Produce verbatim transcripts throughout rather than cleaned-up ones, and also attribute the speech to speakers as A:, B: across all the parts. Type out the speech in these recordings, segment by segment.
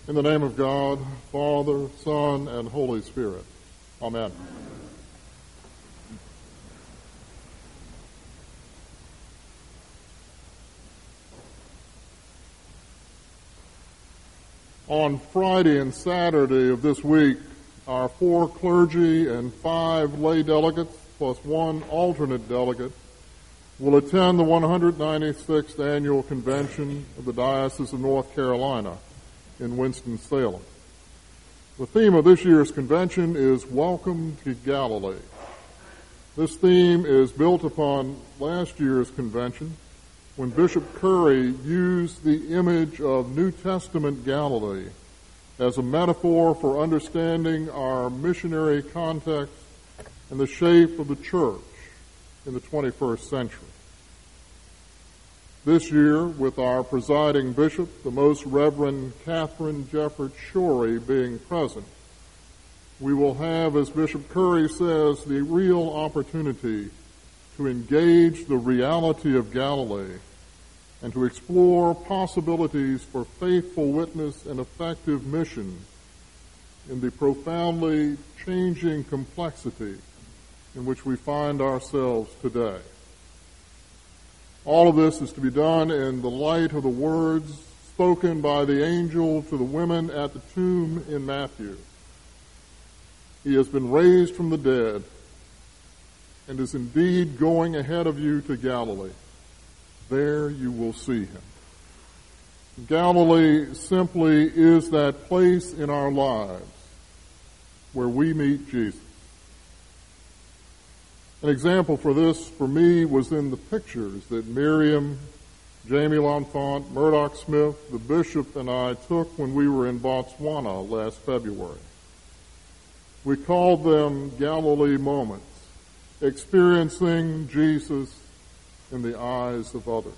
A: In the name of God, Father, Son, and Holy Spirit. Amen. On Friday and Saturday of this week, our four clergy and five lay delegates, plus one alternate delegate, will attend the one hundred ninety-sixth Annual Convention of the Diocese of North Carolina in Winston-Salem. The theme of this year's convention is Welcome to Galilee. This theme is built upon last year's convention when Bishop Curry used the image of New Testament Galilee as a metaphor for understanding our missionary context and the shape of the church in the twenty-first century. This year, with our presiding bishop, the Most Reverend Catherine Jeffert Shorey, being present, we will have, as Bishop Curry says, the real opportunity to engage the reality of Galilee and to explore possibilities for faithful witness and effective mission in the profoundly changing complexity in which we find ourselves today. All of this is to be done in the light of the words spoken by the angel to the women at the tomb in Matthew. He has been raised from the dead and is indeed going ahead of you to Galilee. There you will see him. Galilee simply is that place in our lives where we meet Jesus. An example for this, for me, was in the pictures that Miriam, Jamie L'Enfant, Murdoch Smith, the bishop, and I took when we were in Botswana last February. We called them Galilee moments, experiencing Jesus in the eyes of others.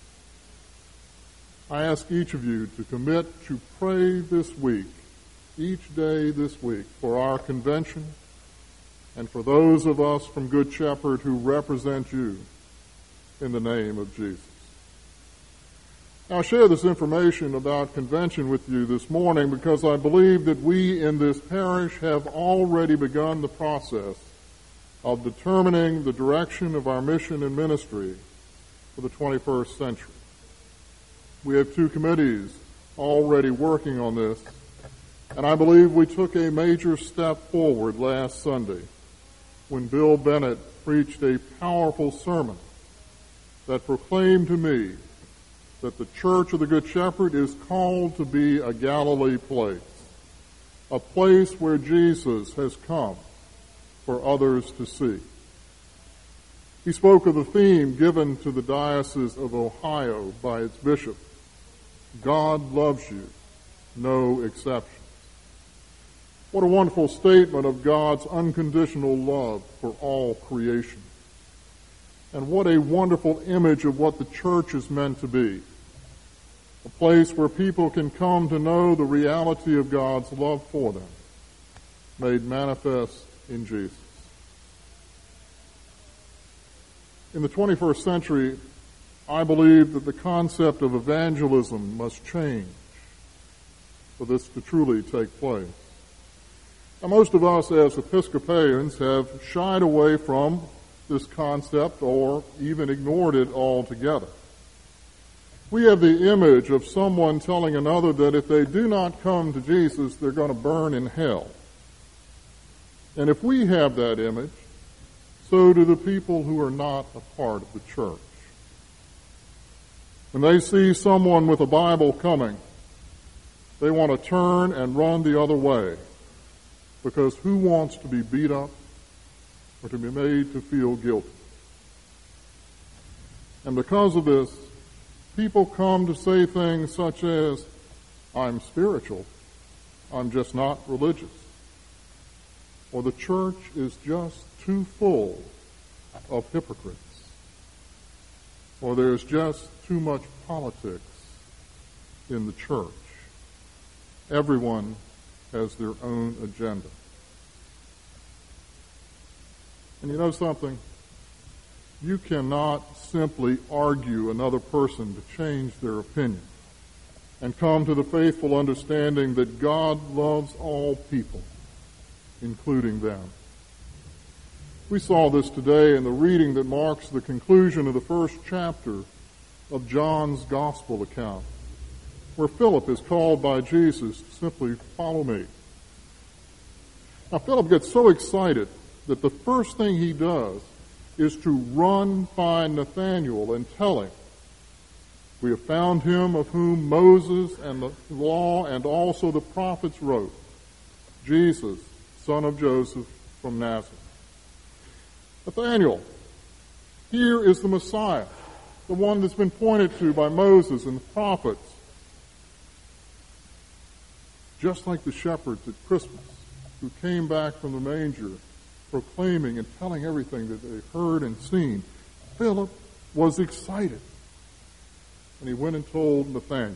A: I ask each of you to commit to pray this week, each day this week, for our convention and for those of us from Good Shepherd who represent you in the name of Jesus. Now, I share this information about convention with you this morning because I believe that we in this parish have already begun the process of determining the direction of our mission and ministry for the twenty-first century. We have two committees already working on this, and I believe we took a major step forward last Sunday when Bill Bennett preached a powerful sermon that proclaimed to me that the Church of the Good Shepherd is called to be a Galilee place, a place where Jesus has come for others to see. He spoke of the theme given to the Diocese of Ohio by its bishop, God loves you, no exception. What a wonderful statement of God's unconditional love for all creation. And what a wonderful image of what the church is meant to be. A place where people can come to know the reality of God's love for them, made manifest in Jesus. In the twenty-first century, I believe that the concept of evangelism must change for this to truly take place. Now, most of us as Episcopalians have shied away from this concept or even ignored it altogether. We have the image of someone telling another that if they do not come to Jesus, they're going to burn in hell. And if we have that image, so do the people who are not a part of the church. When they see someone with a Bible coming, they want to turn and run the other way. Because who wants to be beat up or to be made to feel guilty? And because of this, people come to say things such as, I'm spiritual, I'm just not religious. Or the church is just too full of hypocrites. Or there's just too much politics in the church. Everyone has their own agenda. And you know something? You cannot simply argue another person to change their opinion. and come to the faithful understanding that God loves all people, including them. We saw this today in the reading that marks the conclusion of the first chapter of John's gospel account, where Philip is called by Jesus to simply follow me. Now, Philip gets so excited that the first thing he does is to run find Nathanael and tell him, "We have found him of whom Moses and the law and also the prophets wrote, Jesus, son of Joseph from Nazareth." Nathanael, here is the Messiah, the one that's been pointed to by Moses and the prophets. Just like the shepherds at Christmas who came back from the manger proclaiming and telling everything that they heard and seen, Philip was excited. And he went and told Nathanael.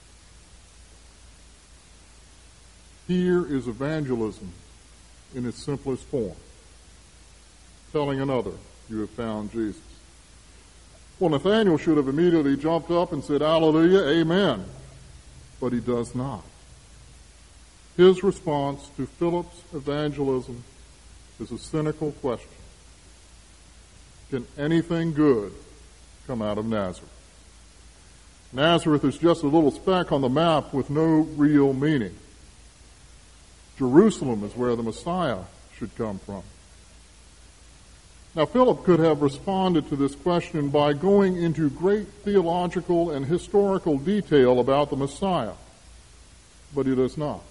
A: Here is evangelism in its simplest form. Telling another, "You have found Jesus." Well, Nathanael should have immediately jumped up and said, "Hallelujah, amen." But he does not. His response to Philip's evangelism is a cynical question. Can anything good come out of Nazareth? Nazareth is just a little speck on the map with no real meaning. Jerusalem is where the Messiah should come from. Now, Philip could have responded to this question by going into great theological and historical detail about the Messiah, but he does not.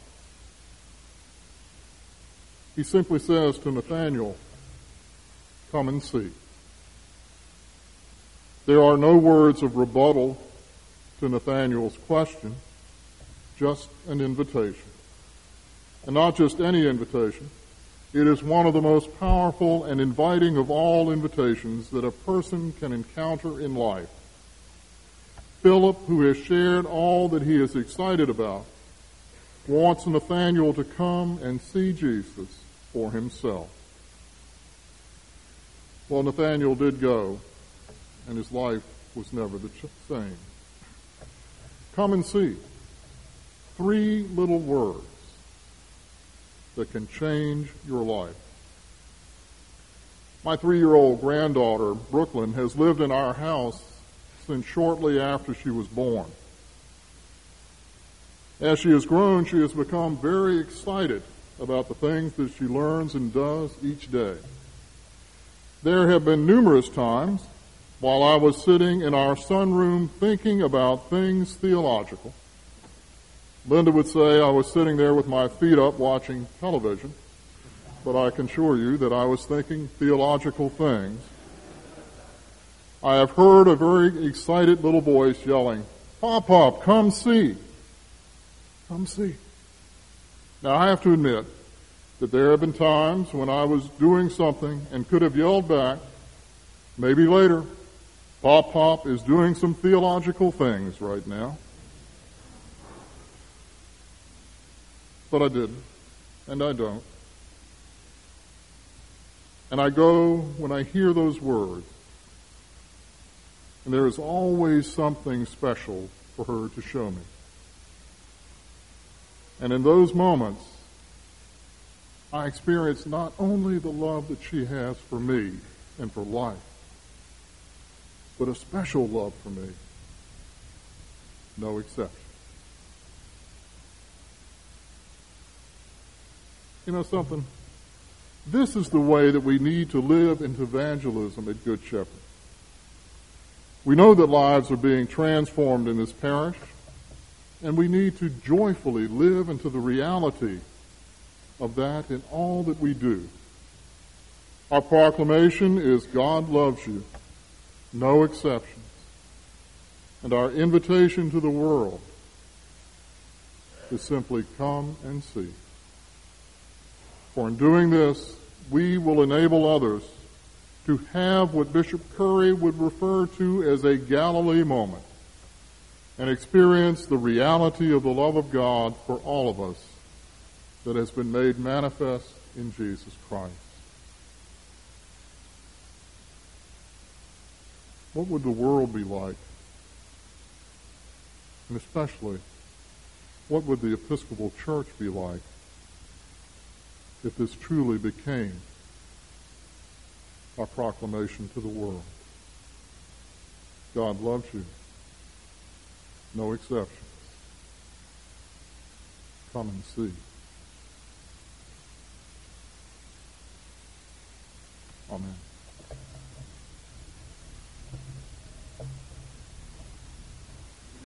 A: He simply says to Nathanael, "Come and see." There are no words of rebuttal to Nathanael's question, just an invitation. And not just any invitation. It is one of the most powerful and inviting of all invitations that a person can encounter in life. Philip, who has shared all that he is excited about, wants Nathanael to come and see Jesus for himself. Well, Nathanael did go, and his life was never the same. Come and see. Three little words that can change your life. My three-year-old granddaughter, Brooklyn, has lived in our house since shortly after she was born. As she has grown, she has become very excited about the things that she learns and does each day. There have been numerous times while I was sitting in our sunroom thinking about things theological. Linda would say I was sitting there with my feet up watching television, but I can assure you that I was thinking theological things. I have heard a very excited little voice yelling, "Pop, Pop, come see. Come see." Now, I have to admit that there have been times when I was doing something and could have yelled back, maybe later, "Pop, Pop is doing some theological things right now." But I didn't, and I don't. And I go when I hear those words, and there is always something special for her to show me. And in those moments, I experience not only the love that she has for me and for life, but a special love for me, no exception. You know something? This is the way that we need to live into evangelism at Good Shepherd. We know that lives are being transformed in this parish, and we need to joyfully live into the reality of that in all that we do. Our proclamation is God loves you, no exceptions. And our invitation to the world is simply come and see. For in doing this, we will enable others to have what Bishop Curry would refer to as a Galilee moment and experience the reality of the love of God for all of us that has been made manifest in Jesus Christ. What would the world be like? And especially What would the Episcopal Church be like if this truly became our proclamation to the world? God loves you. No exceptions. Come and see. Amen.